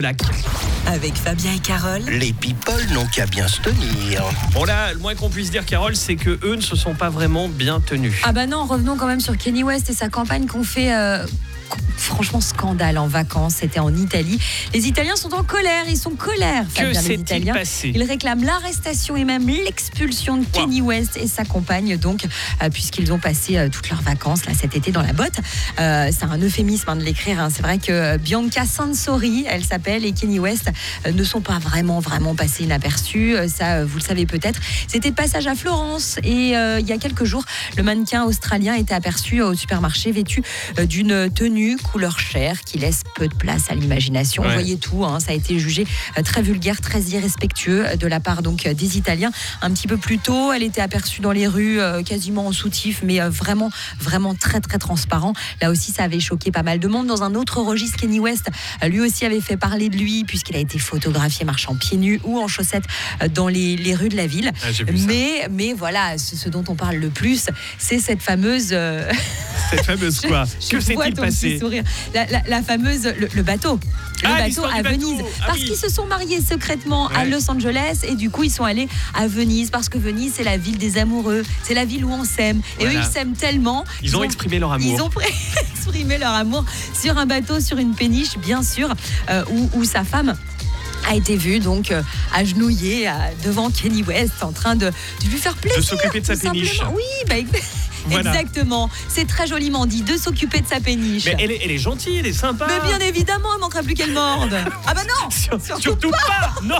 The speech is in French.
Avec Fabien et Carole. Les people n'ont qu'à bien se tenir. Bon là, le moins qu'on puisse dire, Carole, c'est que eux ne se sont pas vraiment bien tenus. Ah bah non, revenons quand même sur Kanye West et sa campagne qu'on fait... franchement scandale en vacances, c'était en Italie. Les Italiens sont en colère, ils sont colères. Que s'est-il passé ? Ils réclament l'arrestation et même l'expulsion de Kanye West et sa compagne, donc, puisqu'ils ont passé toutes leurs vacances là, cet été dans la botte. C'est un euphémisme de l'écrire. C'est vrai que Bianca Sansori, elle s'appelle, et Kanye West ne sont pas vraiment passés inaperçus. Ça, vous le savez peut-être. C'était de passage à Florence et il y a quelques jours, le mannequin australien était aperçu au supermarché vêtu d'une tenue couleur chair qui laisse peu de place à l'imagination. Vous voyez tout, ça a été jugé très vulgaire, très irrespectueux de la part donc des Italiens. Un petit peu plus tôt, elle était aperçue dans les rues quasiment en soutif, mais vraiment très transparent. Là aussi, ça avait choqué pas mal de monde. Dans un autre registre, Kanye West, lui aussi avait fait parler de lui puisqu'il a été photographié marchant pieds nus ou en chaussettes dans les rues de la ville. Mais voilà, ce dont on parle le plus, c'est cette fameuse... Cette fameuse quoi ? Que s'est-il passé ? La fameuse, le bateau. Bateau à Venise. Parce qu'ils se sont mariés secrètement à Los Angeles et du coup, ils sont allés à Venise parce que Venise, c'est la ville des amoureux. C'est la ville où on s'aime. Et eux, ils s'aiment tellement. Ils ont exprimé leur amour. Ils ont exprimé leur amour sur un bateau, sur une péniche, bien sûr, où sa femme a été vue donc agenouillée devant Kanye West en train de lui faire plaisir. De s'occuper de sa péniche. Oui, exactement. C'est très joliment dit, de s'occuper de sa péniche. Mais elle est gentille, elle est sympa. Mais bien évidemment, il manquerait plus qu'elle morde. Ah bah non, surtout pas. Non.